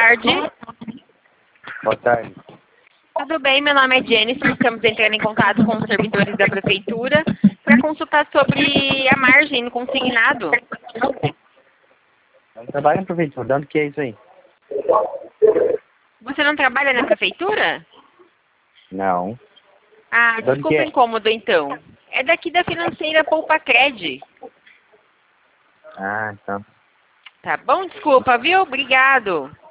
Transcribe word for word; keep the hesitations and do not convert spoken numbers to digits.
tarde. Boa tarde. Tudo bem, meu nome é Jennifer, estamos entrando em contato com os servidores da prefeitura para consultar sobre a margem no consignado. Eu não trabalho na prefeitura, de onde que é isso aí? Você não trabalha na prefeitura? Não. Ah, De onde desculpa que o é? incômodo então. É daqui da financeira Poupa Cred. Ah, então. Tá bom? Desculpa, viu? Obrigado.